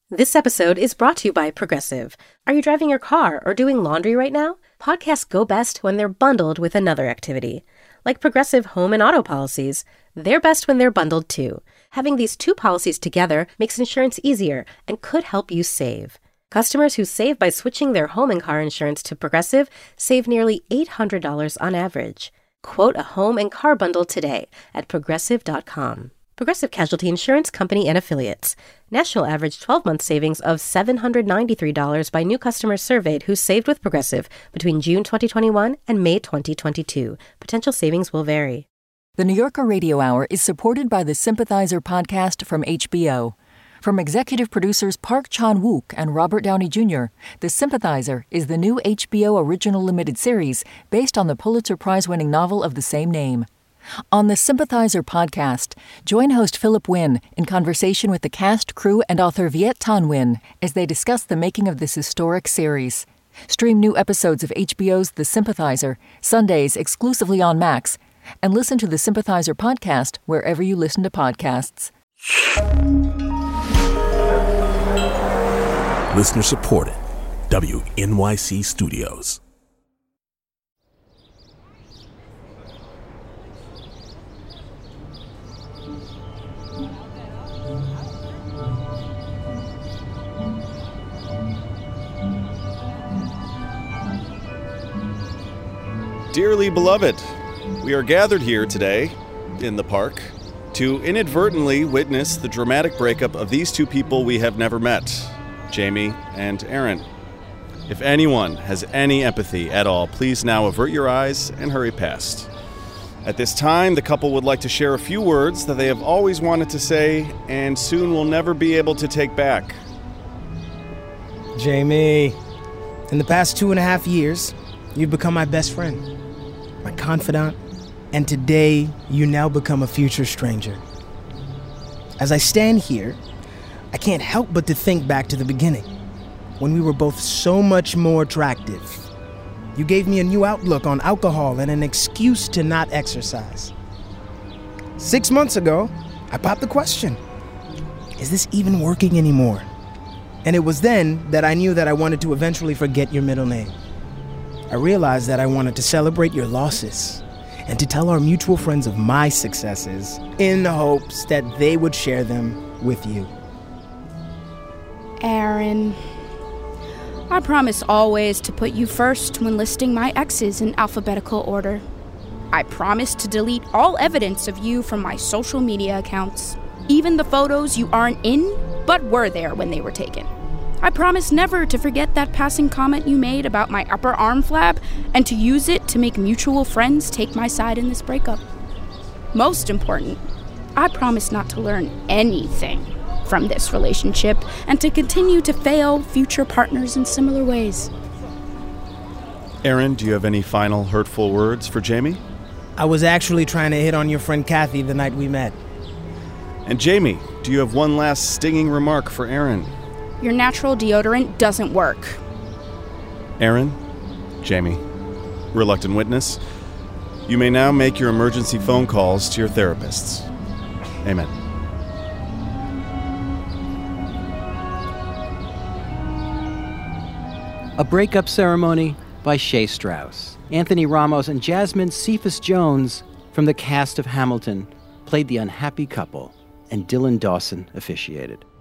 This episode is brought to you by Progressive. Are you driving your car or doing laundry right now? Podcasts go best when they're bundled with another activity. Like Progressive home and auto policies, they're best when they're bundled too. Having these two policies together makes insurance easier and could help you save. Customers who save by switching their home and car insurance to Progressive save nearly $800 on average. Quote a home and car bundle today at Progressive.com. Progressive Casualty Insurance Company and Affiliates. National average 12-month savings of $793 by new customers surveyed who saved with Progressive between June 2021 and May 2022. Potential savings will vary. The New Yorker Radio Hour is supported by the Sympathizer podcast from HBO. From executive producers Park Chan-wook and Robert Downey Jr., The Sympathizer is the new HBO original limited series based on the Pulitzer Prize-winning novel of the same name. On the Sympathizer podcast, join host Philip Wynn in conversation with the cast, crew, and author Viet Thanh Nguyen as they discuss the making of this historic series. Stream new episodes of HBO's The Sympathizer, Sundays exclusively on Max, and listen to the Sympathizer podcast wherever you listen to podcasts. Listener supported. WNYC Studios. Dearly beloved, we are gathered here today in the park to inadvertently witness the dramatic breakup of these two people we have never met, Jamie and Aaron. If anyone has any empathy at all, please now avert your eyes and hurry past. At this time, the couple would like to share a few words that they have always wanted to say and soon will never be able to take back. Jamie, in the past 2.5 years, you've become my best friend, my confidant, and today you now become a future stranger. As I stand here, I can't help but to think back to the beginning, when we were both so much more attractive. You gave me a new outlook on alcohol and an excuse to not exercise. 6 months ago, I popped the question, is this even working anymore? And it was then that I knew that I wanted to eventually forget your middle name. I realized that I wanted to celebrate your losses and to tell our mutual friends of my successes in the hopes that they would share them with you. Aaron, I promise always to put you first when listing my exes in alphabetical order. I promise to delete all evidence of you from my social media accounts, even the photos you aren't in but were there when they were taken. I promise never to forget that passing comment you made about my upper arm flab and to use it to make mutual friends take my side in this breakup. Most important, I promise not to learn anything from this relationship and to continue to fail future partners in similar ways. Aaron, do you have any final hurtful words for Jamie? I was actually trying to hit on your friend Kathy the night we met. And Jamie, do you have one last stinging remark for Aaron? Your natural deodorant doesn't work. Aaron, Jamie, reluctant witness, you may now make your emergency phone calls to your therapists. Amen. A Breakup Ceremony by Shea Strauss. Anthony Ramos and Jasmine Cephas Jones from the cast of Hamilton played the unhappy couple, and Dylan Dawson officiated.